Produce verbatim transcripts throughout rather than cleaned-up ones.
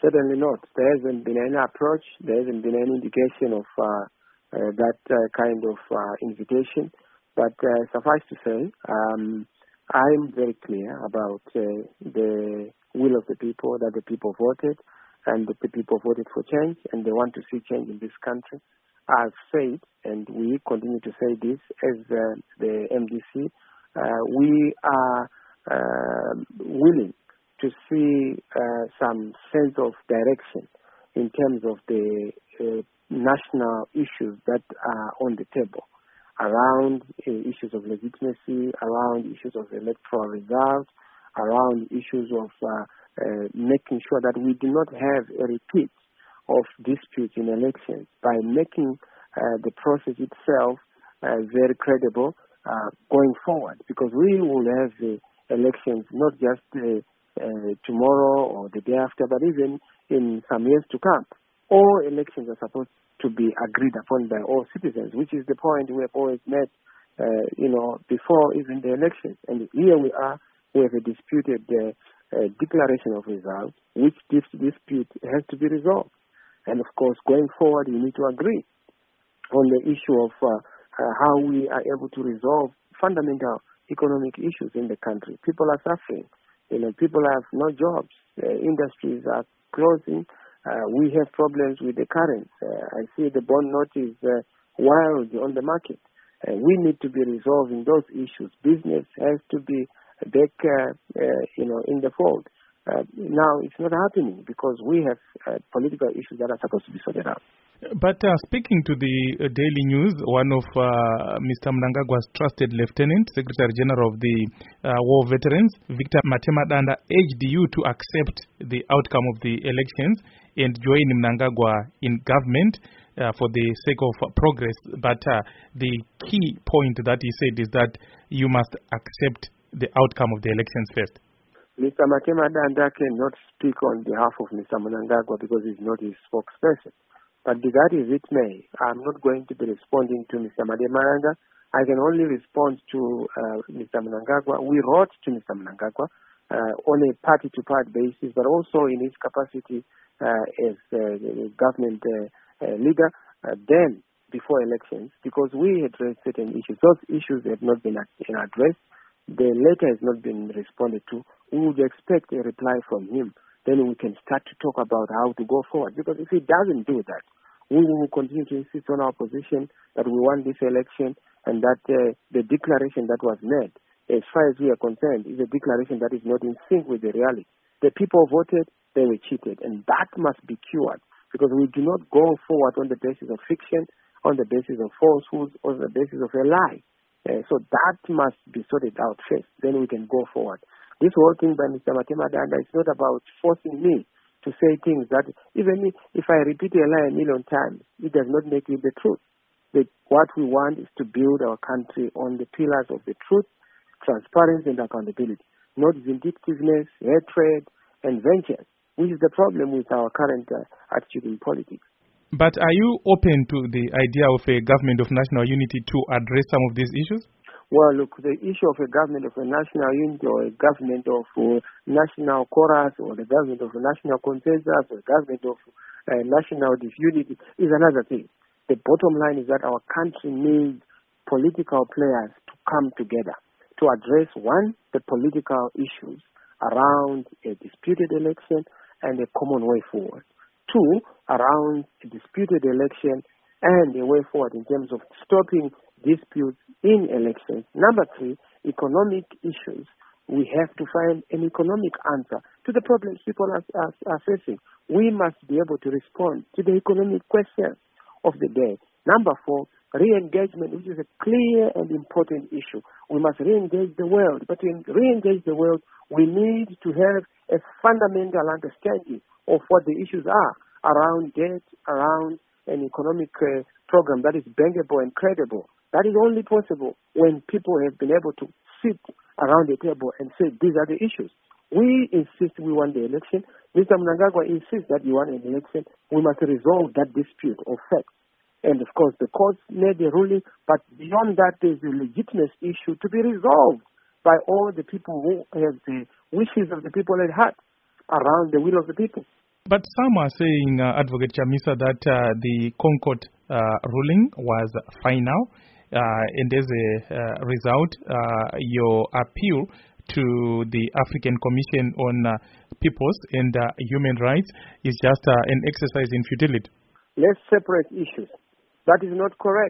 Certainly not. There hasn't been any approach. There hasn't been any indication of uh, uh, that uh, kind of uh, invitation. But uh, suffice to say, um, I'm very clear about uh, the will of the people, that the people voted, and that the people voted for change, and they want to see change in this country. I've said, and we continue to say this as uh, the M D C, uh, we are uh, willing to see uh, some sense of direction in terms of the uh, national issues that are on the table, around uh, issues of legitimacy, around issues of electoral results, around issues of uh, uh, making sure that we do not have a repeat of disputes in elections, by making uh, the process itself uh, very credible uh, going forward, because we will have the elections not just uh, uh, tomorrow or the day after, but even in some years to come. All elections are supposed to be agreed upon by all citizens, which is the point we have always made, uh, you know, before even the elections. And here we are, we have a disputed uh, uh, declaration of results, which this dispute has to be resolved. And of course, going forward, we need to agree on the issue of uh, uh, how we are able to resolve fundamental economic issues in the country. People are suffering. You know, people have no jobs. Uh, industries are closing. Uh, we have problems with the currents. Uh, I see the bond note is uh, wild on the market. Uh, we need to be resolving those issues. Business has to be back, uh, uh, you know, in the fold. Uh, now, it's not happening because we have uh, political issues that are supposed to be sorted out. But uh, speaking to the uh, Daily News, one of uh, Mister Mnangagwa's trusted lieutenant, Secretary General of the uh, War Veterans, Victor Matemadanda, urged you to accept the outcome of the elections and join Mnangagwa in government uh, for the sake of progress. But uh, the key point that he said is that you must accept the outcome of the elections first. Mister Matemadanda cannot speak on behalf of Mister Mnangagwa because he's not his spokesperson. But be that as it may, I'm not going to be responding to Mister Matemadanda. I can only respond to uh, Mister Mnangagwa. We wrote to Mister Mnangagwa uh, on a party-to-party basis, but also in his capacity uh, as uh, the government uh, uh, leader, uh, then before elections, because we had raised certain issues. Those issues have not been addressed. The letter has not been responded to. We would expect a reply from him. Then we can start to talk about how to go forward. Because if he doesn't do that, we will continue to insist on our position that we want this election and that uh, the declaration that was made, as far as we are concerned, is a declaration that is not in sync with the reality. The people voted, they were cheated, and that must be cured because we do not go forward on the basis of fiction, on the basis of falsehoods, on the basis of a lie. Uh, so that must be sorted out first. Then we can go forward. This whole thing by Mister Matemadanda is not about forcing me to say things that even if I repeat a lie a million times, it does not make it the truth. But what we want is to build our country on the pillars of the truth, transparency, and accountability, not vindictiveness, hatred, and vengeance, which is the problem with our current uh, attitude in politics. But are you open to the idea of a government of national unity to address some of these issues? Well, look, the issue of a government of a national unity or a government of uh, national chorus or the government of a national consensus or a government of uh, national disunity is another thing. The bottom line is that our country needs political players to come together to address, one, the political issues around a disputed election and a common way forward. Two, around a disputed election and a way forward in terms of stopping disputes in elections. Number three, economic issues. We have to find an economic answer to the problems people are, are, are facing. We must be able to respond to the economic questions of the day. Number four, re-engagement, which is a clear and important issue. We must re-engage the world. But to re-engage the world, we need to have a fundamental understanding of what the issues are around debt, around an economic uh, program that is bankable and credible. That is only possible when people have been able to sit around the table and say, these are the issues. We insist we want the election. Mister Mnangagwa insists that you want an election. We must resolve that dispute of facts. And of course, the courts made a ruling, but beyond that, there's a legitimate issue to be resolved by all the people who have the wishes of the people at heart around the will of the people. But some are saying, uh, Advocate Chamisa, that uh, the Concord uh, ruling was final, uh, and as a uh, result, uh, your appeal to the African Commission on uh, Peoples and uh, Human Rights is just uh, an exercise in futility. Let's separate issues. That is not correct.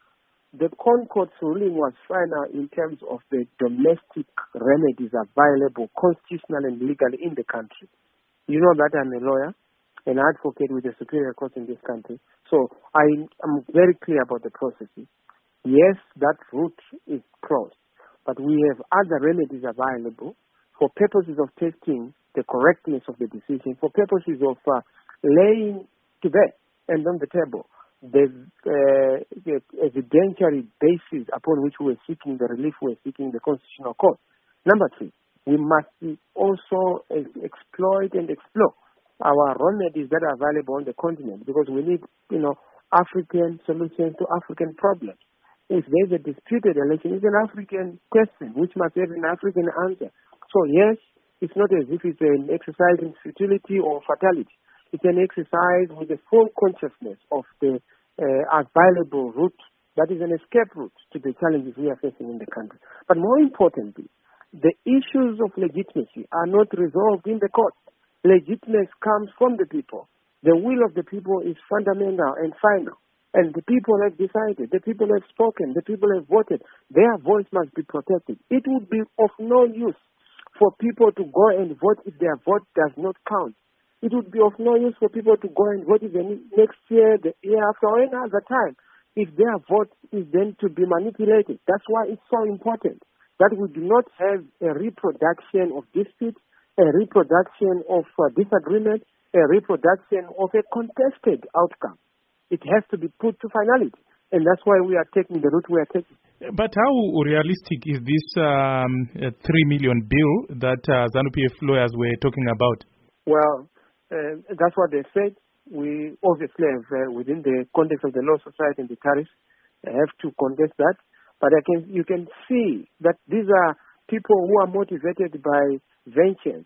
The Concord's ruling was final in terms of the domestic remedies available constitutionally and legally in the country. You know that I'm a lawyer, an advocate with the Superior Court in this country. So I am very clear about the processes. Yes, that route is closed, but we have other remedies available for purposes of testing the correctness of the decision, for purposes of uh, laying to bed and on the table the, uh, the evidentiary basis upon which we are seeking the relief we are seeking the Constitutional Court. Number three, we must also exploit and explore our remedies that are available on the continent, because we need, you know, African solutions to African problems. If there's a disputed election, it's an African question which must have an African answer. So yes, it's not as if it's an exercise in futility or fatality. It's an exercise with the full consciousness of the uh, available route that is an escape route to the challenges we are facing in the country. But more importantly, the issues of legitimacy are not resolved in the court. Legitimacy comes from the people. The will of the people is fundamental and final. And the people have decided, the people have spoken, the people have voted. Their voice must be protected. It would be of no use for people to go and vote if their vote does not count. It would be of no use for people to go and vote even next year, the year after, or any other time, if their vote is then to be manipulated. That's why it's so important that we do not have a reproduction of dispute, a reproduction of uh, disagreement, a reproduction of a contested outcome. It has to be put to finality, and that's why we are taking the route we are taking. But how realistic is this um, three million bill that uh, ZANU-P F lawyers were talking about? Well, uh, that's what they said. We obviously have, uh, within the context of the Law Society and the tariffs, have to contest that. But I can, you can see that these are people who are motivated by vengeance,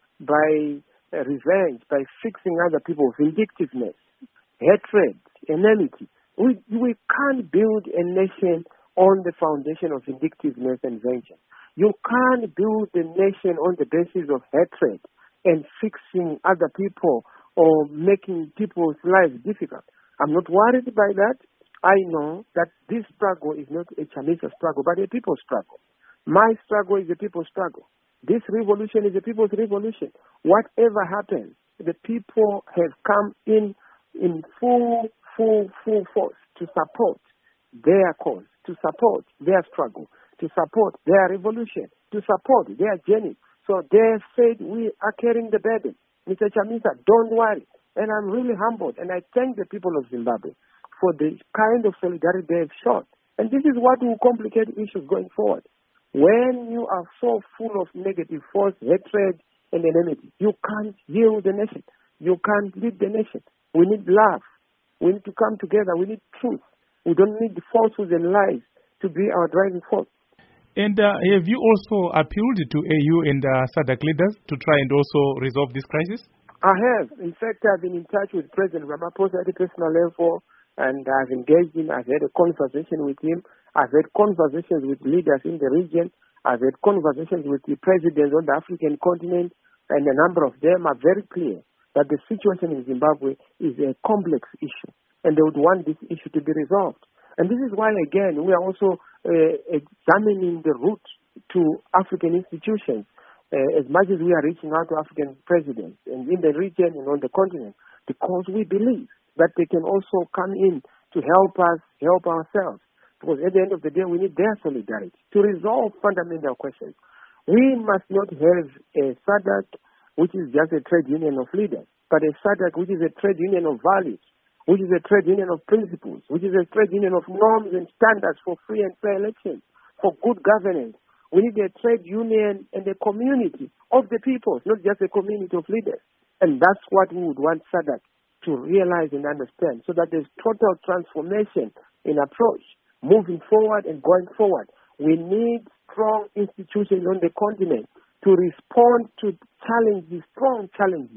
by uh, revenge, by fixing other people, vindictiveness, hatred, enmity. We, we can't build a nation on the foundation of vindictiveness and vengeance. You can't build a nation on the basis of hatred and fixing other people or making people's lives difficult. I'm not worried by that. I know that this struggle is not a Chamisa struggle, but a people's struggle. My struggle is a people's struggle. This revolution is a people's revolution. Whatever happens, the people have come in in full, full, full force to support their cause, to support their struggle, to support their revolution, to support their journey. So they said, we are carrying the burden. Mister Chamisa, don't worry. And I'm really humbled, and I thank the people of Zimbabwe for the kind of solidarity they have shown. And this is what will complicate issues going forward. When you are so full of negative force, hatred, and enmity, you can't heal the nation. You can't lead the nation. We need love. We need to come together. We need truth. We don't need falsehoods and lies to be our driving force. And uh, have you also appealed to A U and uh, SADC leaders to try and also resolve this crisis? I have. In fact, I've been in touch with President Ramaphosa at a personal level, and I've engaged him. I've had a conversation with him. I've had conversations with leaders in the region. I've had conversations with the presidents on the African continent, and a number of them are very clear that the situation in Zimbabwe is a complex issue, and they would want this issue to be resolved. And this is why, again, we are also uh, examining the route to African institutions uh, as much as we are reaching out to African presidents and in the region and on the continent, because we believe that they can also come in to help us help ourselves. Because at the end of the day, we need their solidarity to resolve fundamental questions. We must not have a SADC which is just a trade union of leaders, but a SADC which is a trade union of values, which is a trade union of principles, which is a trade union of norms and standards for free and fair elections, for good governance. We need a trade union and a community of the people, not just a community of leaders. And that's what we would want SADC to realize and understand, so that there's total transformation in approach, moving forward and going forward. We need strong institutions on the continent to respond to challenges, strong challenges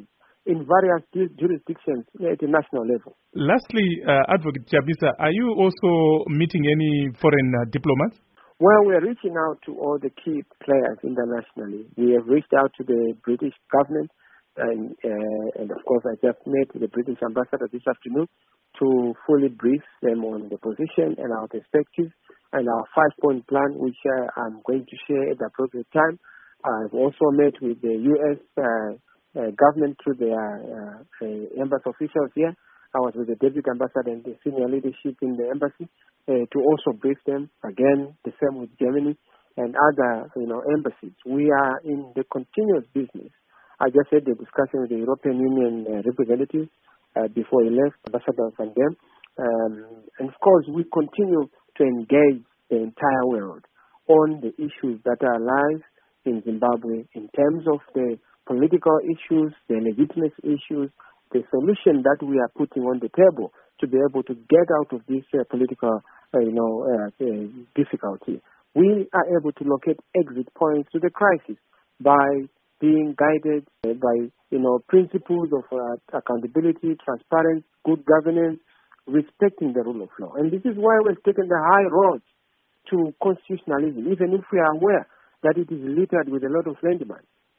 in various jurisdictions at the national level. Lastly, uh, Advocate Chabisa, are you also meeting any foreign uh, diplomats? Well, we are reaching out to all the key players internationally. We have reached out to the British government, and, uh, and of course, I just met the British ambassador this afternoon to fully brief them on the position and our perspectives and our five-point plan, which uh, I'm going to share at the appropriate time. I've also met with the U S uh, uh, government through their uh, uh, embassy officials here. I was with the deputy ambassador and the senior leadership in the embassy uh, to also brief them. Again, the same with Germany and other, you know, embassies. We are in the continuous business. I just had the discussion with the European Union uh, representatives uh, before he left, Ambassador Van Dem. Um, and of course, we continue to engage the entire world on the issues that are alive in Zimbabwe in terms of the political issues, the legitimate issues, the solution that we are putting on the table to be able to get out of this uh, political, uh, you know, uh, uh, difficulty. We are able to locate exit points to the crisis by being guided uh, by, you know, principles of uh, accountability, transparency, good governance, respecting the rule of law. And this is why we've taken the high road to constitutionalism, even if we are aware that it is littered with a lot of landmines.